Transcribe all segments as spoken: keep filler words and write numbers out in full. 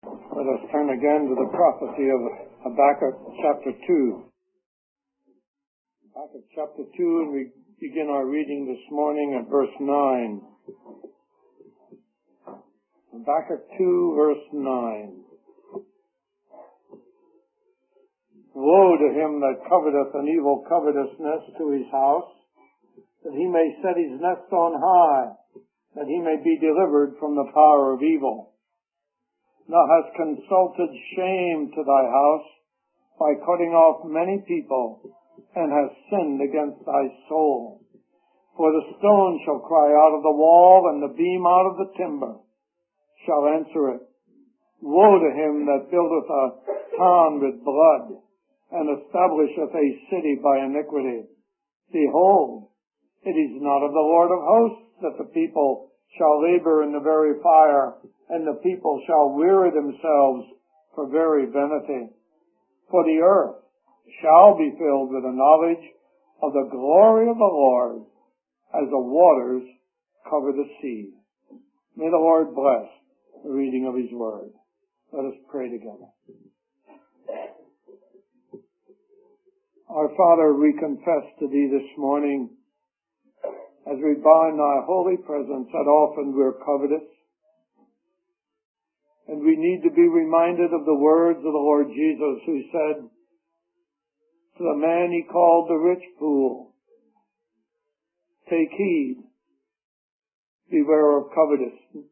Let us turn again to the prophecy of Habakkuk chapter two. Habakkuk chapter two, and we begin our reading this morning at verse nine. Habakkuk two, verse nine. Woe to him that coveteth an evil covetousness to his house, that he may set his nest on high, that he may be delivered from the power of evil. Thou hast consulted shame to thy house by cutting off many people, and hast sinned against thy soul. For the stone shall cry out of the wall, and the beam out of the timber shall answer it. Woe to him that buildeth a town with blood, and establisheth a city by iniquity. Behold, it is not of the Lord of hosts that the people shall labor in the very fire, and the people shall weary themselves for very vanity. For the earth shall be filled with the knowledge of the glory of the Lord, as the waters cover the sea. May the Lord bless the reading of his word. Let us pray together. Our Father, we confess to thee this morning, as we bow in thy holy presence, that often we're covetous, and we need to be reminded of the words of the Lord Jesus, who said to the man he called the rich fool, take heed, beware of covetousness,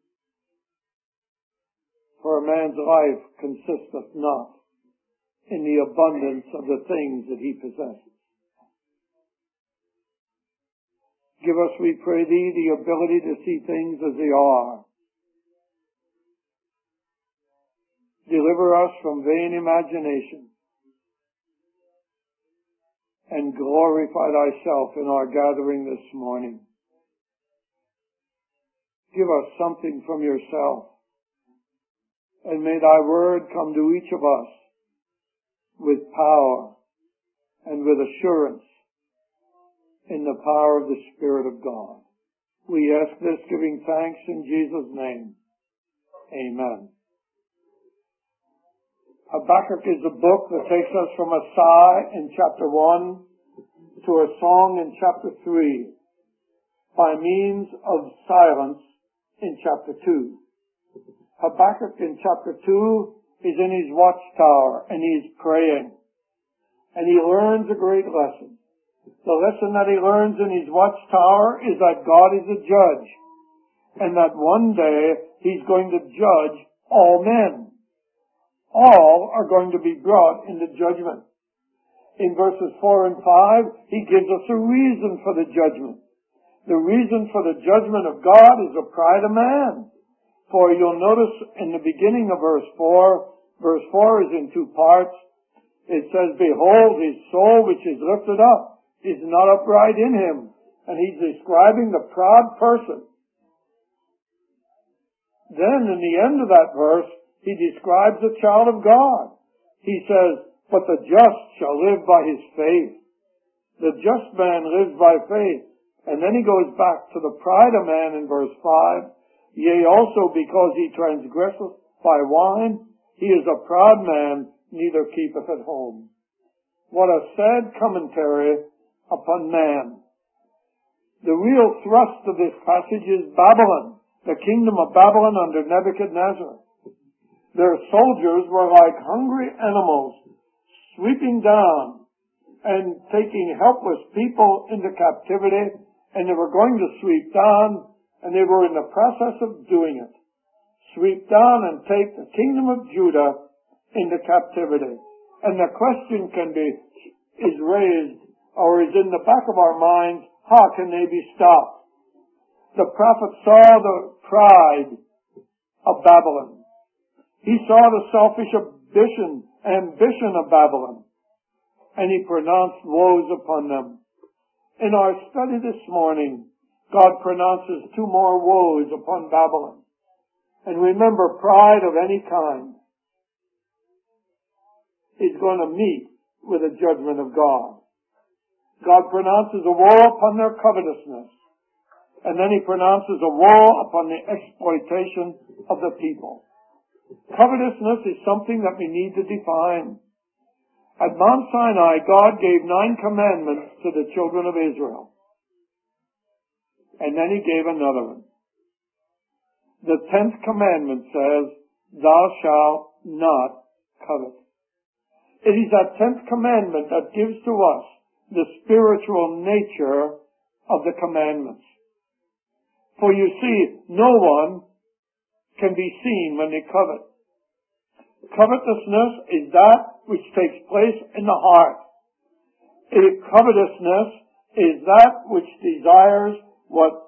for a man's life consisteth not in the abundance of the things that he possesses. Give us, we pray thee, the ability to see things as they are. Deliver us from vain imagination, and glorify thyself in our gathering this morning. Give us something from yourself, and may thy word come to each of us with power and with assurance in the power of the Spirit of God. We ask this giving thanks in Jesus' name. Amen. Habakkuk is a book that takes us from a sigh in chapter one to a song in chapter three by means of silence in chapter two. Habakkuk in chapter two is in his watchtower and he's praying, and he learns a great lesson. The lesson that he learns in his watchtower is that God is a judge, and that one day he's going to judge all men. All are going to be brought into judgment. In verses four and five, he gives us a reason for the judgment. The reason for the judgment of God is the pride of man. For you'll notice in the beginning of verse four, verse four is in two parts. It says, behold, his soul which is lifted up is not upright in him. And he's describing the proud person. Then in the end of that verse, he describes the child of God. He says, but the just shall live by his faith. The just man lives by faith. And then he goes back to the pride of man in verse five. Yea, also because he transgresseth by wine, he is a proud man, neither keepeth at home. What a sad commentary upon man. The real thrust of this passage is Babylon, the kingdom of Babylon under Nebuchadnezzar. Their soldiers were like hungry animals, sweeping down and taking helpless people into captivity, and they were going to sweep down, and they were in the process of doing it. Sweep down and take the kingdom of Judah into captivity. And the question can be, is raised, or is in the back of our minds, how can they be stopped? The prophet saw the pride of Babylon. He saw the selfish ambition, ambition of Babylon, and he pronounced woes upon them. In our study this morning, God pronounces two more woes upon Babylon. And remember, pride of any kind is going to meet with the judgment of God. God pronounces a woe upon their covetousness, and then he pronounces a woe upon the exploitation of the people. Covetousness is something that we need to define. At Mount Sinai, God gave nine commandments to the children of Israel. And then he gave another one. The tenth commandment says, thou shalt not covet. It is that tenth commandment that gives to us the spiritual nature of the commandments. For you see, no one can be seen when they covet. Covetousness is that which takes place in the heart. Covetousness is that which desires what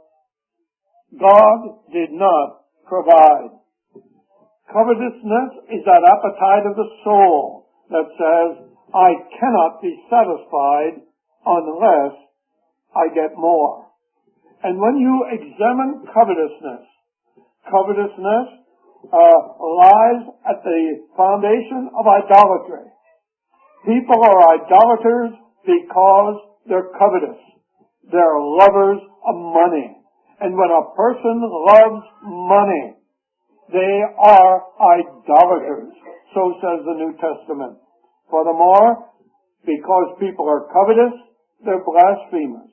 God did not provide. Covetousness is that appetite of the soul that says, I cannot be satisfied unless I get more. And when you examine covetousness, covetousness uh, lies at the foundation of idolatry. People are idolaters because they're covetous. They're lovers of money. And when a person loves money, they are idolaters. So says the New Testament. Furthermore, because people are covetous, they're blasphemers.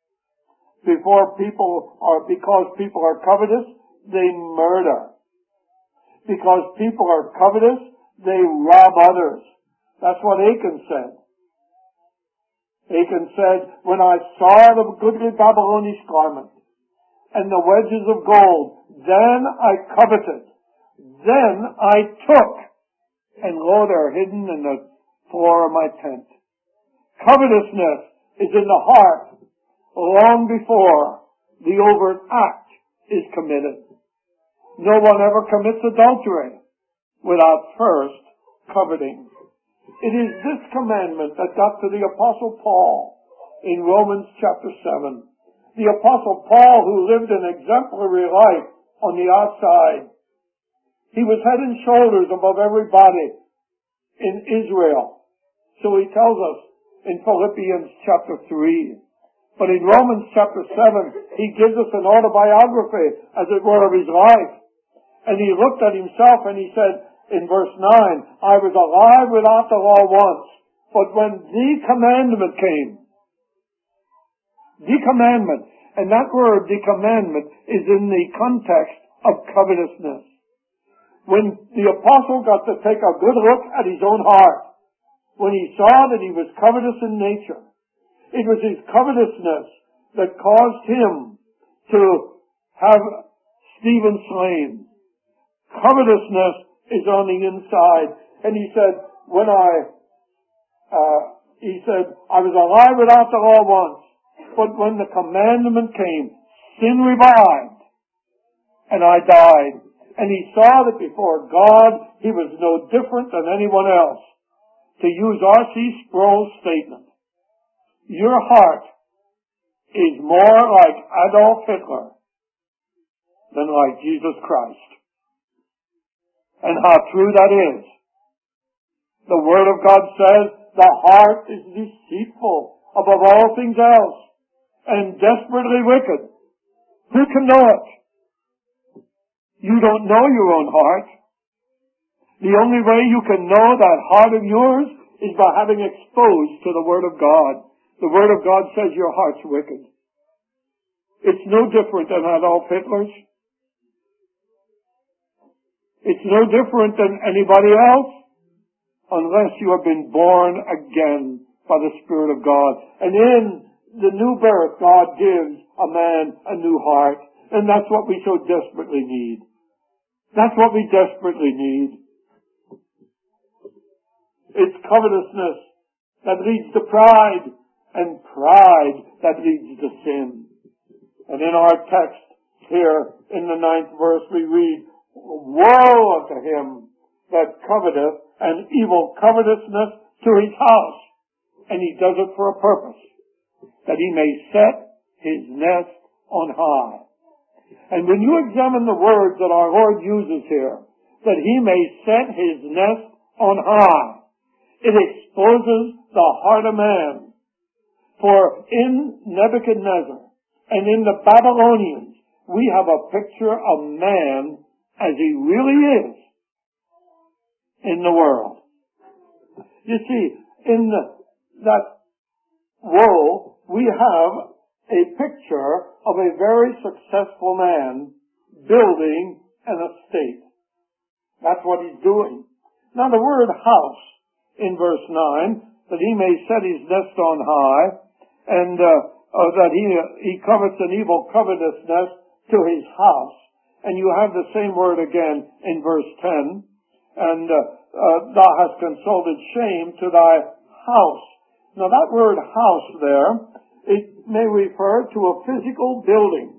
Before people are, because people are covetous, they murder. Because people are covetous, they rob others. That's what Achan said. Achan said, when I saw the goodly Babylonish garment and the wedges of gold, then I coveted. Then I took, and lo, they're hidden in the floor of my tent. Covetousness is in the heart long before the overt act is committed. No one ever commits adultery without first coveting. It is this commandment that got to the Apostle Paul in Romans chapter seven. The Apostle Paul, who lived an exemplary life on the outside, he was head and shoulders above everybody in Israel. So he tells us in Philippians chapter three. But in Romans chapter seven, he gives us an autobiography, as it were, of his life. And he looked at himself and he said in verse nine, I was alive without the law once, but when the commandment came, the commandment, and that word, the commandment, is in the context of covetousness. When the apostle got to take a good look at his own heart, when he saw that he was covetous in nature, it was his covetousness that caused him to have Stephen slain. Covetousness is on the inside. And he said, when I, uh, he said, I was alive without the law once, but when the commandment came, sin revived, and I died. And he saw that before God, he was no different than anyone else. To use R C Sproul's statement, your heart is more like Adolf Hitler than like Jesus Christ. And how true that is. The Word of God says the heart is deceitful above all things else and desperately wicked. Who can know it? You don't know your own heart. The only way you can know that heart of yours is by having exposed to the Word of God. The Word of God says your heart's wicked. It's no different than Adolf Hitler's. It's no different than anybody else unless you have been born again by the Spirit of God. And in the new birth, God gives a man a new heart. And that's what we so desperately need. That's what we desperately need. It's covetousness that leads to pride, and pride that leads to sin. And in our text here in the ninth verse we read, woe unto him that coveteth an evil covetousness to his house. And he does it for a purpose, that he may set his nest on high. And when you examine the words that our Lord uses here, that he may set his nest on high, it exposes the heart of man. For in Nebuchadnezzar and in the Babylonians, we have a picture of man as he really is. in the world. You see, in the, that woe, we have a picture of a very successful man building an estate. That's what he's doing. Now the word house in verse nine, that he may set his nest on high, and uh, uh, that he uh, he covets an evil covetousness to his house. And you have the same word again in verse ten, and uh, uh, thou hast consulted shame to thy house. Now that word house there, it may refer to a physical building,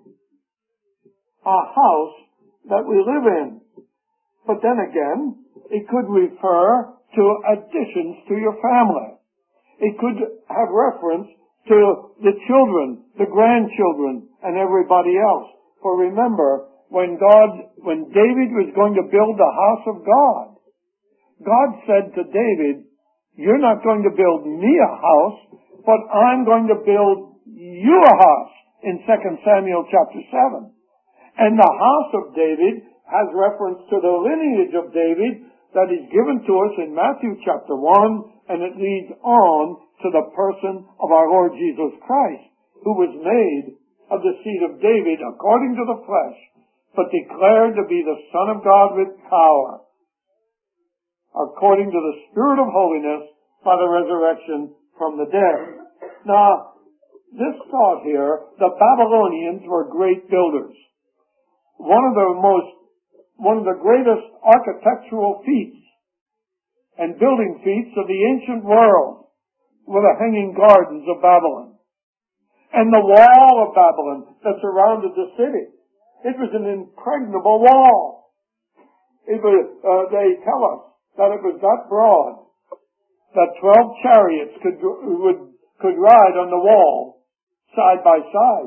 a house that we live in. But then again, it could refer to additions to your family. It could have reference to the children, the grandchildren, and everybody else. For remember, when God, when David was going to build the house of God, God said to David, you're not going to build me a house, but I'm going to build you a house in Second Samuel chapter seven. And the house of David has reference to the lineage of David that is given to us in Matthew chapter one, and it leads on to the person of our Lord Jesus Christ, who was made of the seed of David according to the flesh, but declared to be the Son of God with power, according to the Spirit of holiness by the resurrection from the dead. Now, this thought here, the Babylonians were great builders. One of the most, one of the greatest architectural feats and building feats of the ancient world were the Hanging Gardens of Babylon. And the wall of Babylon that surrounded the city. It was an impregnable wall. It was, uh, they tell us that it was that broad that twelve chariots could would could ride on the wall side by side.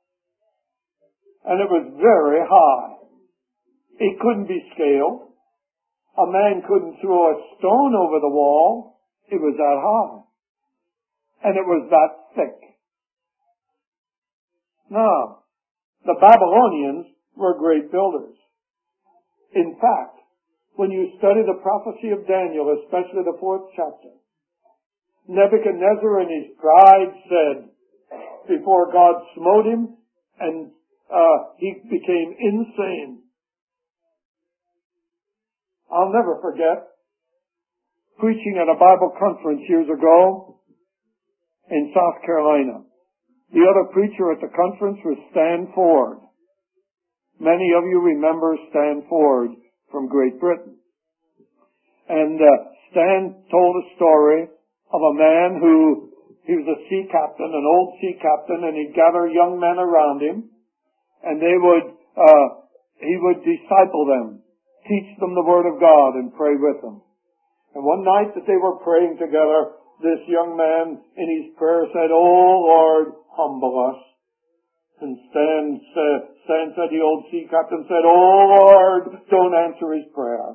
And it was very high. It couldn't be scaled. A man couldn't throw a stone over the wall. It was that high. And it was that thick. Now, the Babylonians were great builders. In fact, when you study the prophecy of Daniel, especially the fourth chapter, Nebuchadnezzar in his pride said, before God smote him, and uh, he became insane. I'll never forget preaching at a Bible conference years ago in South Carolina. The other preacher at the conference was Stan Ford. Many of you remember Stan Ford from Great Britain. And uh, Stan told a story of a man who, he was a sea captain, an old sea captain, and he'd gather young men around him, and they would, uh, he would disciple them, teach them the Word of God, and pray with them. And one night that they were praying together, this young man in his prayer said, "Oh Lord, humble us." And Stan said, Stan said, the old sea captain said, "Oh Lord, don't answer his prayer."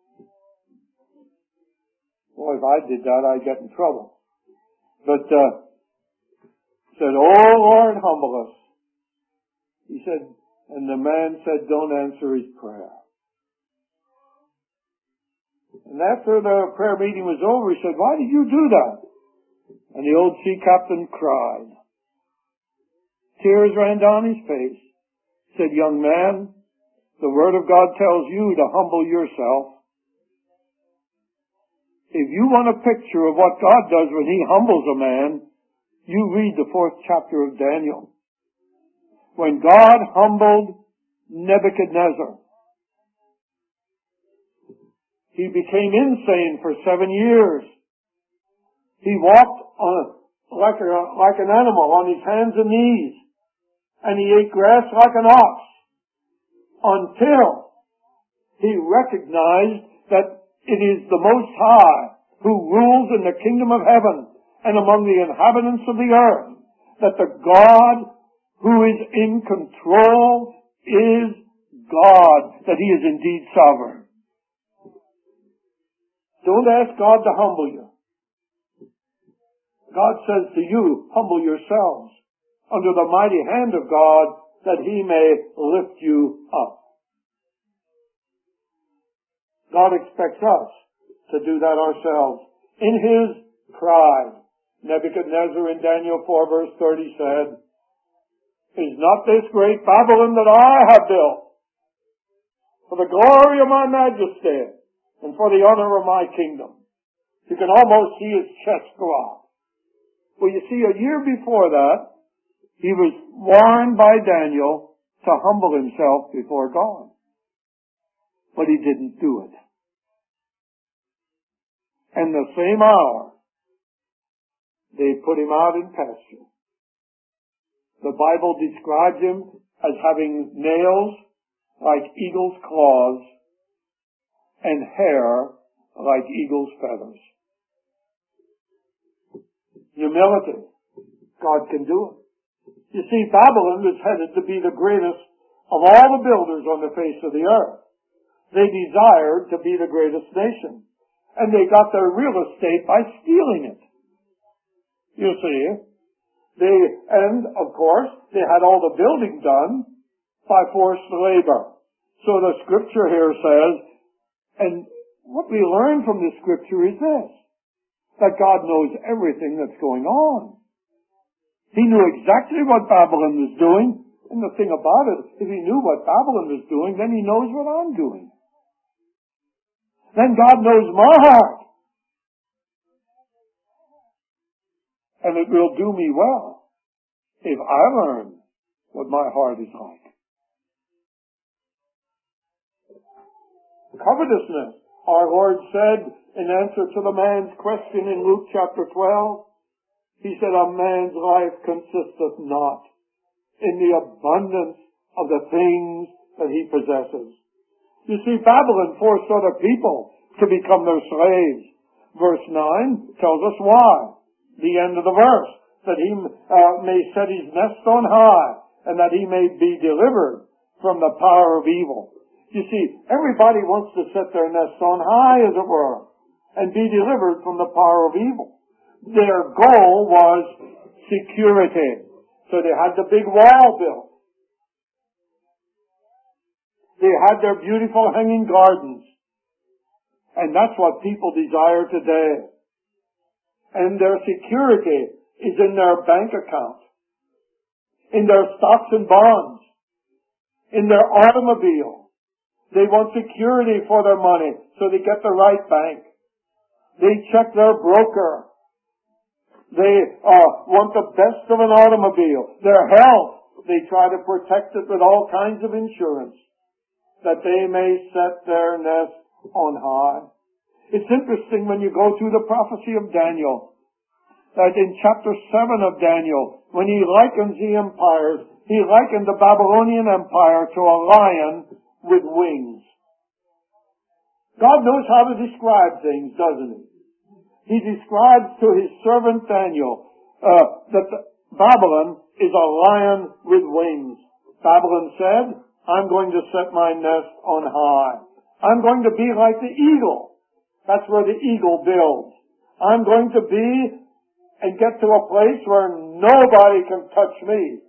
Well, if I did that, I'd get in trouble. But, uh, said, "Oh Lord, humble us." He said, and the man said, "Don't answer his prayer." And after the prayer meeting was over, he said, "Why did you do that?" And the old sea captain cried. Tears ran down his face. He said, "Young man, the Word of God tells you to humble yourself. If you want a picture of what God does when He humbles a man, you read the fourth chapter of Daniel. When God humbled Nebuchadnezzar, he became insane for seven years. He walked on, like, a, like an animal on his hands and knees, and he ate grass like an ox until he recognized that it is the Most High who rules in the kingdom of heaven and among the inhabitants of the earth, that the God who is in control is God, that He is indeed sovereign. Don't ask God to humble you. God says to you, humble yourselves under the mighty hand of God, that He may lift you up. God expects us to do that ourselves. In his pride, Nebuchadnezzar in Daniel four verse thirty said, "Is not this great Babylon that I have built for the glory of my majesty and for the honor of my kingdom?" You can almost see his chest go out. Well, you see, a year before that, he was warned by Daniel to humble himself before God. But he didn't do it. And the same hour, they put him out in pasture. The Bible describes him as having nails like eagle's claws and hair like eagle's feathers. Humility. God can do it. You see, Babylon was headed to be the greatest of all the builders on the face of the earth. They desired to be the greatest nation. And they got their real estate by stealing it. You see, they, and of course, they had all the building done by forced labor. So the scripture here says, and what we learn from the scripture is this, that God knows everything that's going on. He knew exactly what Babylon was doing, and the thing about it, if he knew what Babylon was doing, then he knows what I'm doing. Then God knows my heart. And it will do me well if I learn what my heart is like. Covetousness. Our Lord said in answer to the man's question in Luke chapter twelve, he said, "A man's life consisteth not in the abundance of the things that he possesses." You see, Babylon forced other people to become their slaves. Verse nine tells us why. The end of the verse. That he uh, may set his nest on high, and that he may be delivered from the power of evil. You see, everybody wants to set their nests on high, as it were, and be delivered from the power of evil. Their goal was security. So they had the big wall built. They had their beautiful hanging gardens. And that's what people desire today. And their security is in their bank account, in their stocks and bonds, in their automobile. They want security for their money, so they get the right bank. They check their broker. They uh, want the best of an automobile. Their health, they try to protect it with all kinds of insurance, that they may set their nest on high. It's interesting when you go through the prophecy of Daniel, that in chapter seven of Daniel, when he likens the empires, he likened the Babylonian Empire to a lion with wings. God knows how to describe things, doesn't he? He describes to his servant Daniel uh, that the Babylon is a lion with wings. Babylon said, "I'm going to set my nest on high. I'm going to be like the eagle." That's where the eagle builds. I'm going to be and get to a place where nobody can touch me.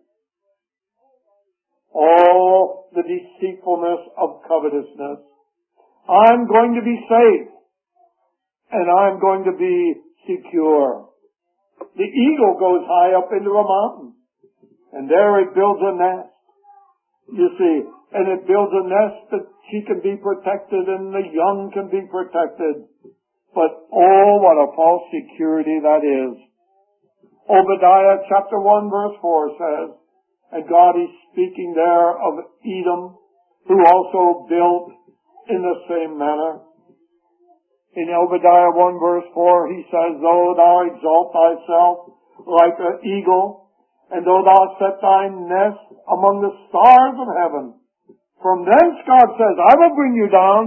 Oh, the deceitfulness of covetousness. I'm going to be safe. And I'm going to be secure. The eagle goes high up into a mountain. And there it builds a nest. You see, and it builds a nest that she can be protected and the young can be protected. But oh, what a false security that is. Obadiah chapter one verse four says, and God is speaking there of Edom, who also built in the same manner. In Obadiah one verse four, he says, "Though thou exalt thyself like an eagle, and though thou set thy nest among the stars of heaven, from thence," God says, "I will bring you down."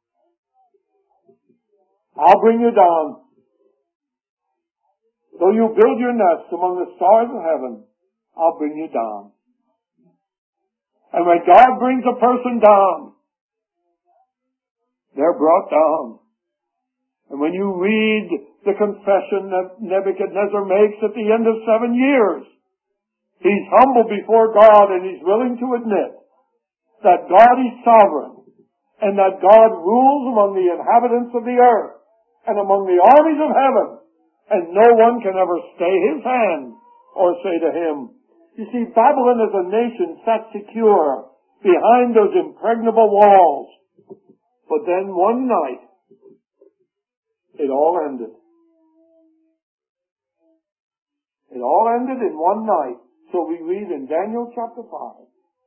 I'll bring you down. Though you build your nest among the stars of heaven, I'll bring you down. And when God brings a person down, they're brought down. And when you read the confession that Nebuchadnezzar makes at the end of seven years, he's humble before God and he's willing to admit that God is sovereign and that God rules among the inhabitants of the earth and among the armies of heaven, and no one can ever stay his hand or say to him. You see, Babylon as a nation sat secure behind those impregnable walls. But then one night, it all ended. It all ended in one night. So we read in Daniel chapter five.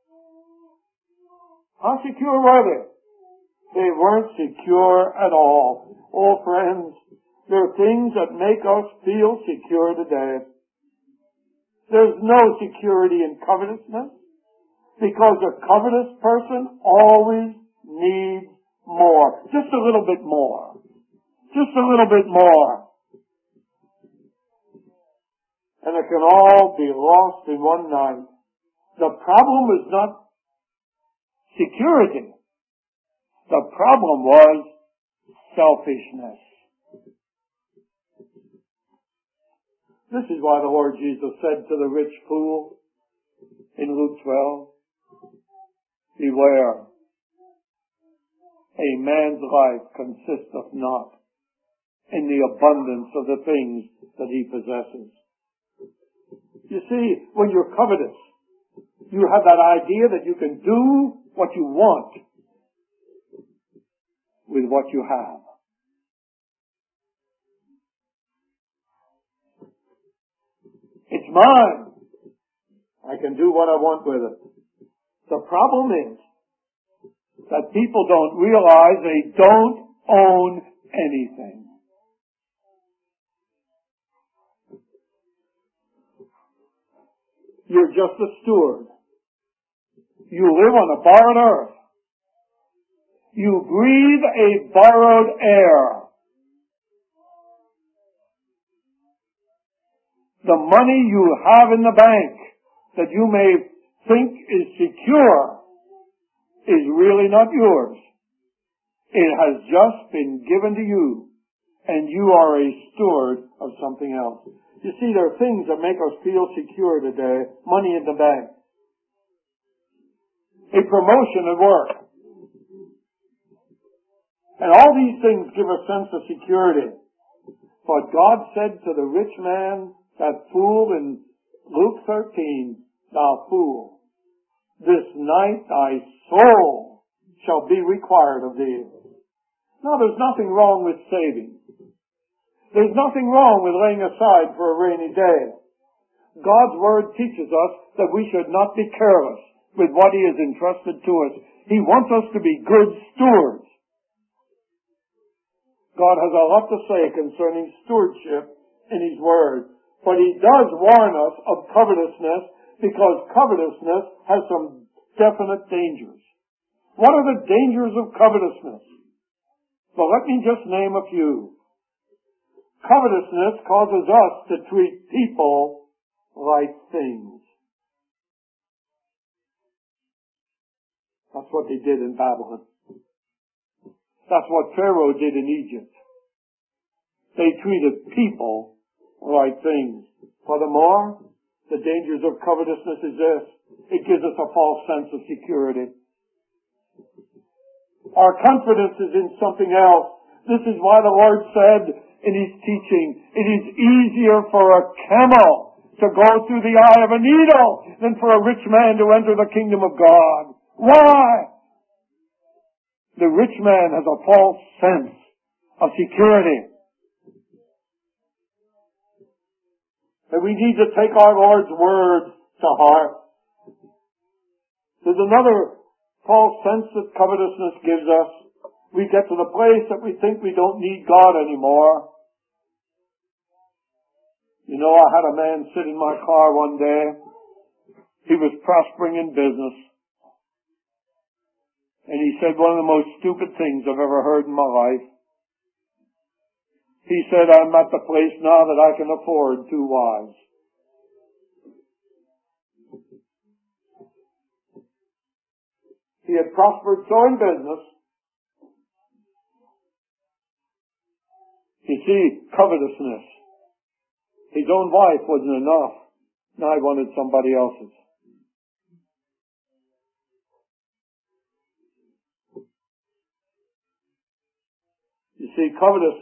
How secure were they? They weren't secure at all. Oh, friends, there are things that make us feel secure today. There's no security in covetousness, because a covetous person always needs more. Just a little bit more. Just a little bit more. And it can all be lost in one night. The problem is not security. The problem was selfishness. This is why the Lord Jesus said to the rich fool in Luke twelve, beware, a man's life consisteth not in the abundance of the things that he possesses. You see, when you're covetous, you have that idea that you can do what you want with what you have. It's mine. I can do what I want with it. The problem is that people don't realize they don't own anything. You're just a steward. You live on a borrowed earth. You breathe a borrowed air. The money you have in the bank that you may think is secure is really not yours. It has just been given to you, and you are a steward of something else. You see, there are things that make us feel secure today. Money in the bank. A promotion at work. And all these things give a sense of security. But God said to the rich man, that fool in Luke thirteen, thou fool, this night thy soul shall be required of thee. Now, there's nothing wrong with saving. There's nothing wrong with laying aside for a rainy day. God's Word teaches us that we should not be careless with what He has entrusted to us. He wants us to be good stewards. God has a lot to say concerning stewardship in His Word. But He does warn us of covetousness, because covetousness has some definite dangers. What are the dangers of covetousness? Well, let me just name a few. Covetousness causes us to treat people like things. That's what they did in Babylon. That's what Pharaoh did in Egypt. They treated people like things. Furthermore, the dangers of covetousness is this. It gives us a false sense of security. Our confidence is in something else. This is why the Lord said in His teaching, it is easier for a camel to go through the eye of a needle than for a rich man to enter the kingdom of God. Why? The rich man has a false sense of security. And we need to take our Lord's words to heart. There's another false sense that covetousness gives us. We get to the place that we think we don't need God anymore. You know, I had a man sit in my car one day. He was prospering in business. And he said one of the most stupid things I've ever heard in my life. He said, I'm at the place now that I can afford two wives. He had prospered so in business. You see, covetousness. His own wife wasn't enough. Now he wanted somebody else's. You see, covetousness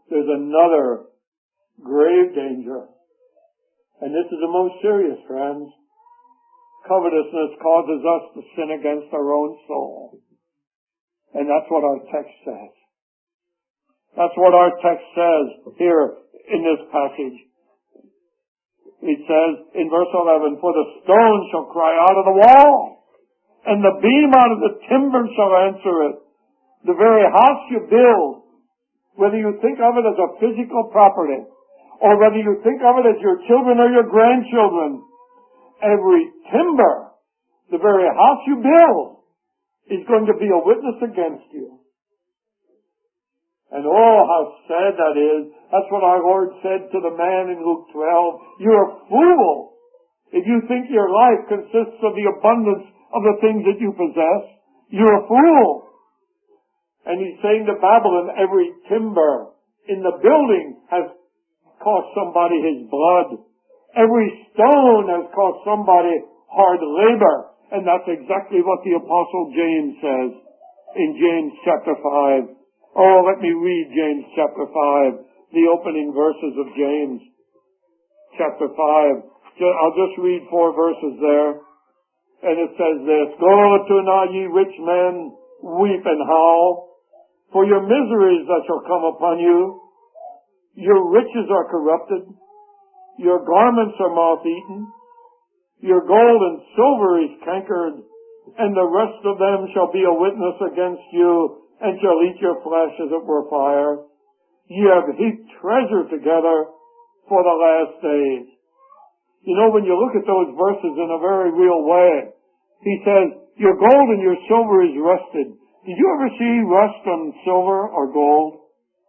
there's another grave danger. And this is the most serious, friends. Covetousness causes us to sin against our own soul. And that's what our text says. That's what our text says here in this passage. It says in verse eleven, for the stone shall cry out of the wall, and the beam out of the timber shall answer it. The very house you build, whether you think of it as a physical property, or whether you think of it as your children or your grandchildren, every timber, the very house you build, is going to be a witness against you. And oh, how sad that is. That's what our Lord said to the man in Luke twelve. You're a fool if you think your life consists of the abundance of the things that you possess. You're a fool. And he's saying to Babylon, every timber in the building has cost somebody his blood. Every stone has cost somebody hard labor. And that's exactly what the Apostle James says in James chapter five. Oh, let me read James chapter five, the opening verses of James chapter five. I'll just read four verses there. And it says this, go to now ye rich men, weep and howl, for your miseries that shall come upon you. Your riches are corrupted, your garments are moth-eaten, your gold and silver is cankered, and the rest of them shall be a witness against you, and shall eat your flesh as it were fire. Ye have heaped treasure together for the last days. You know, when you look at those verses in a very real way, he says, your gold and your silver is rusted. Did you ever see rust on silver or gold?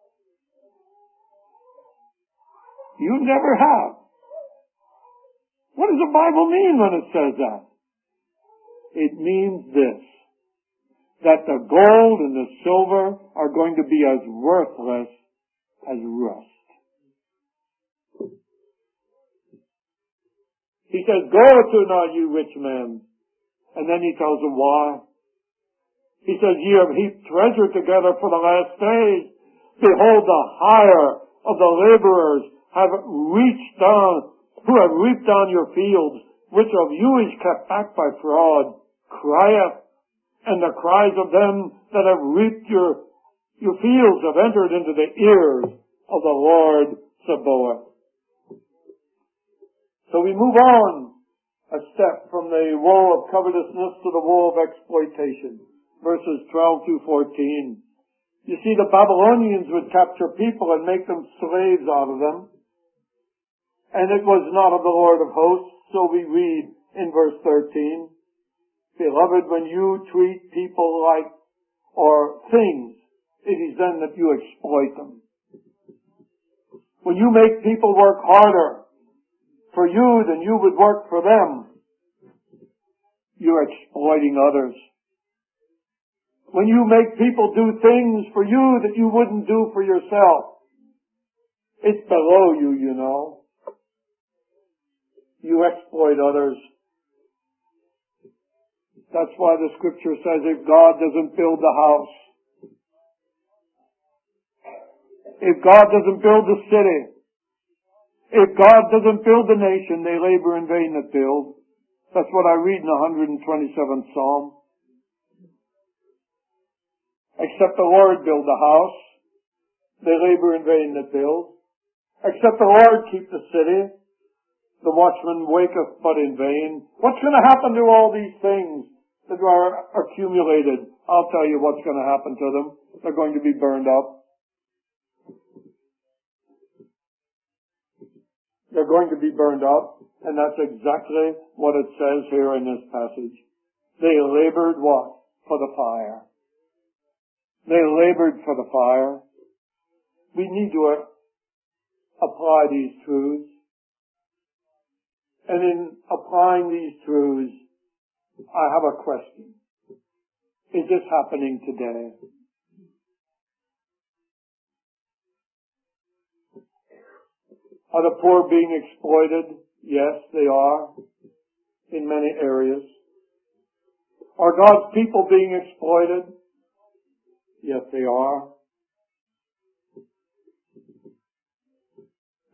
You never have. What does the Bible mean when it says that? It means this, that the gold and the silver are going to be as worthless as rust. He says, go to now, you rich men. And then he tells them why. He says, ye have heaped treasure together for the last days. Behold, the hire of the laborers have reached down, who have reaped down your fields, which of you is kept back by fraud, crieth. And the cries of them that have reaped your, your fields have entered into the ears of the Lord Sabaoth. So we move on a step from the woe of covetousness to the woe of exploitation. Verses twelve to fourteen. You see, the Babylonians would capture people and make them slaves out of them. And it was not of the Lord of hosts, so we read in verse thirteen. Beloved, when you treat people like, or things, it is then that you exploit them. When you make people work harder for you than you would work for them, you're exploiting others. When you make people do things for you that you wouldn't do for yourself, it's below you, you know. You exploit others. That's why the scripture says if God doesn't build the house, if God doesn't build the city, if God doesn't build the nation, they labor in vain that build. That's what I read in the one hundred twenty-seventh Psalm. Except the Lord build the house, they labor in vain that build. Except the Lord keep the city, the watchman waketh but in vain. What's going to happen to all these things that are accumulated? I'll tell you what's going to happen to them. They're going to be burned up. They're going to be burned up, and that's exactly what it says here in this passage. They labored what? For the fire. They labored for the fire. We need to uh, apply these truths. And in applying these truths, I have a question. Is this happening today? Are the poor being exploited? Yes, they are, in many areas. Are God's people being exploited? Yes, they are.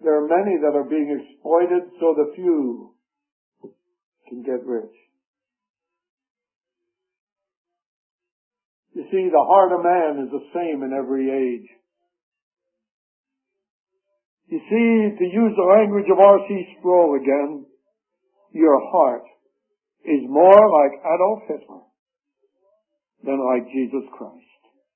There are many that are being exploited so the few can get rich. You see, the heart of man is the same in every age. You see, to use the language of R C Sproul again, your heart is more like Adolf Hitler than like Jesus Christ.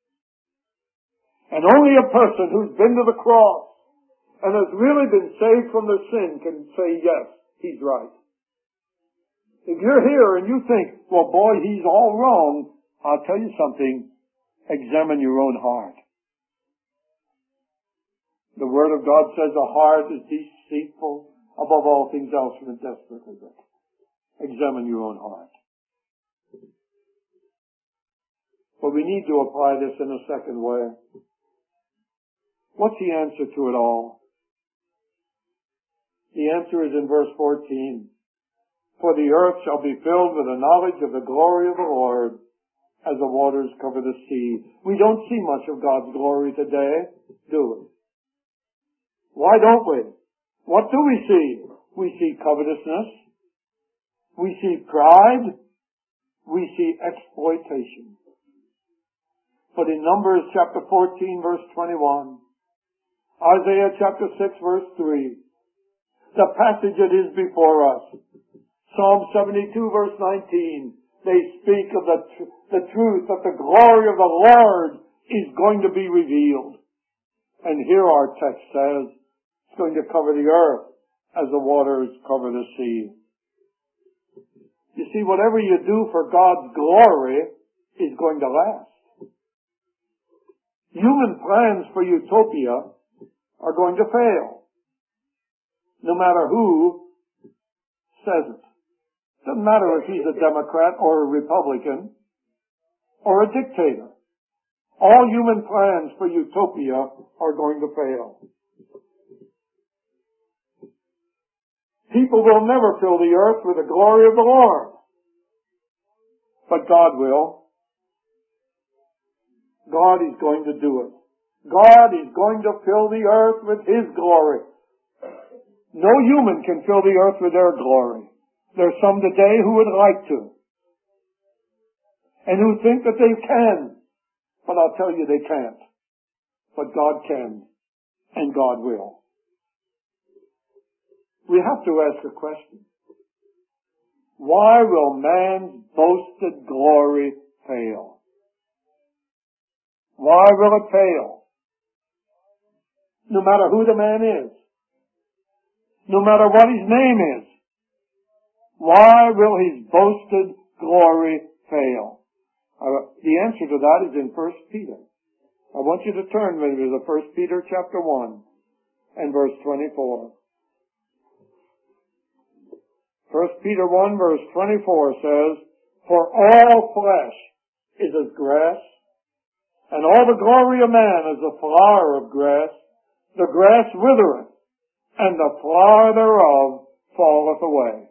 And only a person who's been to the cross and has really been saved from their sin can say, yes, he's right. If you're here and you think, well, boy, he's all wrong, I'll tell you something. Examine your own heart. The Word of God says the heart is deceitful above all things else and desperately wicked. Examine your own heart. But we need to apply this in a second way. What's the answer to it all? The answer is in verse fourteen. For the earth shall be filled with the knowledge of the glory of the Lord as the waters cover the sea. We don't see much of God's glory today, do we? Why don't we? What do we see? We see covetousness. We see pride. We see exploitation. But in Numbers chapter fourteen verse twenty-one, Isaiah chapter six verse three, the passage that is before us, Psalm seventy-two verse nineteen, they speak of the, tr- the truth that the glory of the Lord is going to be revealed. And here our text says, it's going to cover the earth as the waters cover the sea. You see, whatever you do for God's glory is going to last. Human plans for utopia are going to fail, no matter who says it. Doesn't matter if he's a Democrat or a Republican or a dictator. All human plans for utopia are going to fail. People will never fill the earth with the glory of the Lord. But God will. God is going to do it. God is going to fill the earth with His glory. No human can fill the earth with their glory. There's some today who would like to. And who think that they can. But I'll tell you they can't. But God can. And God will. We have to ask a question. Why will man's boasted glory fail? Why will it fail? No matter who the man is. No matter what his name is. Why will his boasted glory fail? Uh, the answer to that is in First Peter. I want you to turn with me to First Peter chapter one and verse twenty-four. First Peter one verse twenty-four says, for all flesh is as grass, and all the glory of man as the flower of grass. The grass withereth, and the flower thereof falleth away.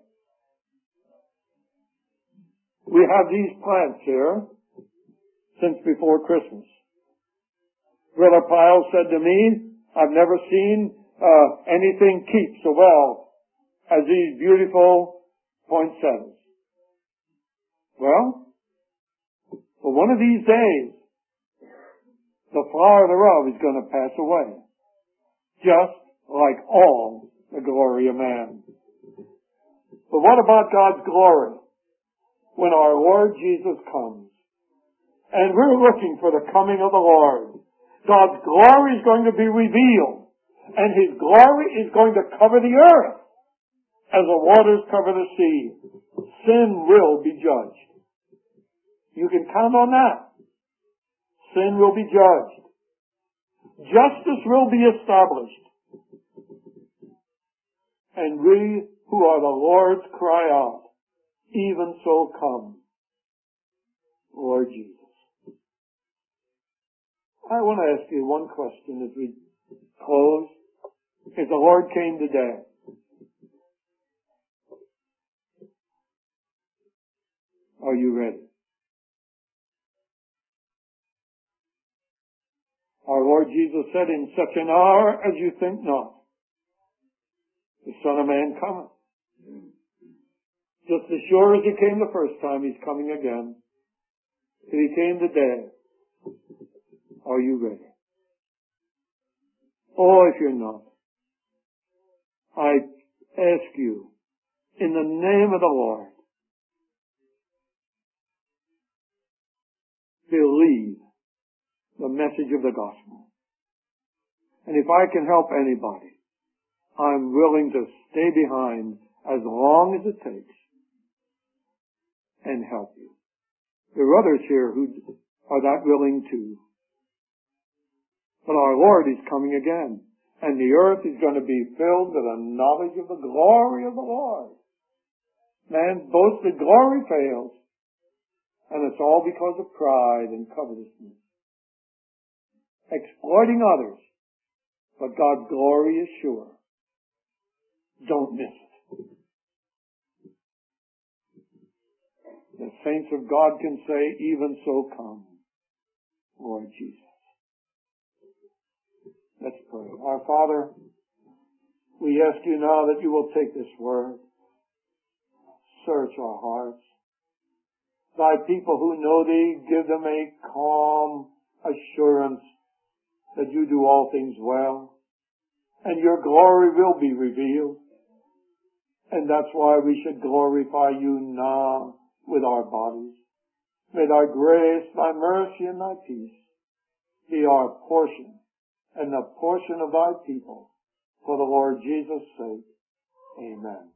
We have these plants here since before Christmas. Brother Pyle said to me, I've never seen uh, anything keep so well as these beautiful poinsettias. Well, for one of these days, the flower thereof is going to pass away, just like all the glory of man. But what about God's glory? When our Lord Jesus comes, and we're looking for the coming of the Lord, God's glory is going to be revealed, and His glory is going to cover the earth as the waters cover the sea. Sin will be judged. You can count on that. Sin will be judged. Justice will be established. And we who are the Lord's cry out, even so come, Lord Jesus. I want to ask you one question as we close. If the Lord came today, are you ready? Our Lord Jesus said, in such an hour as you think not, The Son of Man cometh. Just as sure as he came the first time, he's coming again. If he came today, are you ready? Or if you're not, I ask you, in the name of the Lord, believe the message of the gospel. And if I can help anybody, I'm willing to stay behind as long as it takes and help you. There are others here who are that willing too. But our Lord is coming again, and the earth is going to be filled with a knowledge of the glory of the Lord. Man's boasted glory fails, and it's all because of pride and covetousness. Exploiting others, but God's glory is sure. Don't miss it. The saints of God can say, even so come, Lord Jesus. Let's pray. Our Father, we ask you now that you will take this word, search our hearts. Thy people who know thee, give them a calm assurance that you do all things well, and your glory will be revealed. And that's why we should glorify you now with our bodies. May thy grace, thy mercy, and thy peace be our portion and the portion of thy people. For the Lord Jesus' sake, amen.